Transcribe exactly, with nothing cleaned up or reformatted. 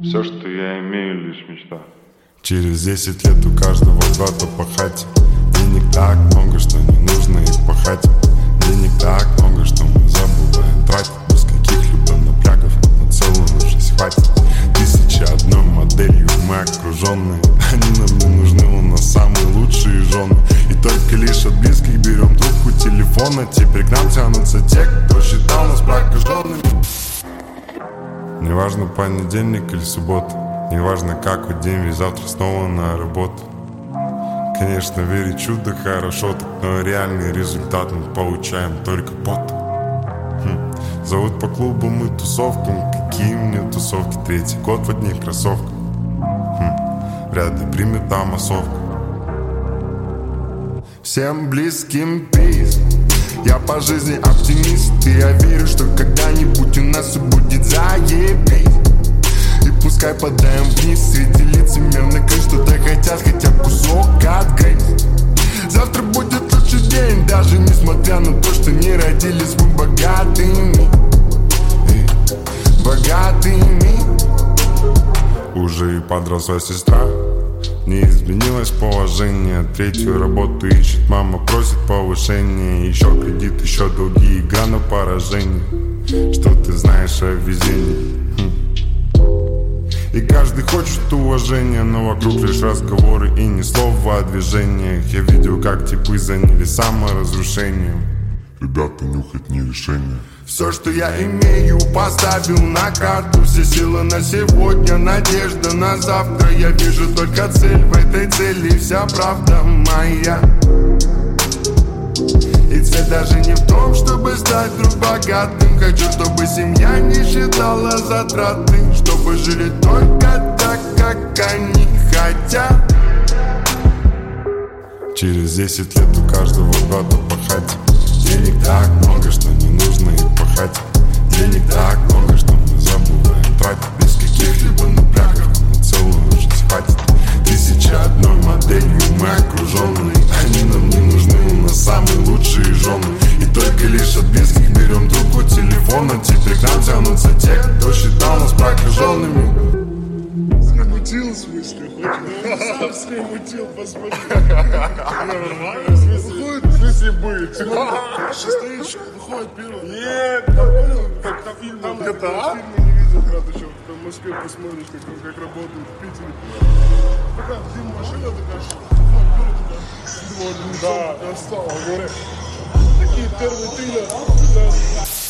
Все, что я имею, лишь мечта. Через десять лет у каждого брата по хате. Денег так много, что не нужно их пахать. Денег так много, что мы забываем тратить. Без каких-либо напрягов на целую жизнь хватит. Тысяча одной моделью мы окруженные. Они нам не нужны, у нас самые лучшие жены. И только лишь от близких берем трубку телефона. Теперь к нам тянутся те, кто считал нас прокаженными. Неважно, понедельник или суббота, неважно, какой день, ведь завтра снова на работу. Конечно, верить в чудо хорошо, так, но реальный результат мы получаем только пот. Хм. Зовут по клубам и тусовкам. Какие мне тусовки? Третий год в одних кроссовках. Хм. Вряд ли примет там массовка. Всем близким пиз. Я по жизни оптимист, и я верю, что когда-нибудь у нас все будет заебись. И пускай подаем вниз среди лицемерных, и что-то хотят, хотя кусок отгрызть. Завтра будет лучший день, даже несмотря на то, что не родились мы богатыми. Богатыми. Уже и подросла сестра, не изменилось положение. Третью работу ищет, мама просит повышения. Еще кредит, еще долги, игра на поражение. Что ты знаешь о везении? Хм. И каждый хочет уважения, но вокруг лишь разговоры и ни слова о движениях. Я видел, как типы занялись саморазрушением. Ребята, нюхать не решение. Все, что я имею, поставил на карту. Все силы на сегодня, надежда на завтра. Я вижу только цель, в этой цели вся правда моя. И цель даже не в том, чтобы стать вдруг богатым. Хочу, чтобы семья не считала затраты, чтобы жили только так, как они хотят. Через десять лет у каждого брата по хате. Денег так много, что не нужно их пахать. Денег так много, что мы забываем тратить. Без каких-либо напрягов на целую жизнь хватит. Тысяча одной моделью мы окруженные. Они нам не нужны, у нас самые лучшие жены. И только лишь от близких берем трубку телефона. Теперь к нам тянутся те, кто считал нас прокаженными. Мутил, в смысле, хочешь? Сам мутил, посмотри. Выходит, в смысле быть. Стоит, выходит первый. Нет, понял? Как на фильме. Там где-то, а? В фильме не видел, брат, еще в Москве посмотришь, как, как работают в Питере. Такая фильм машина, такая, выходит туда. Да. Такая стала, говорят. Такие первые триллеры.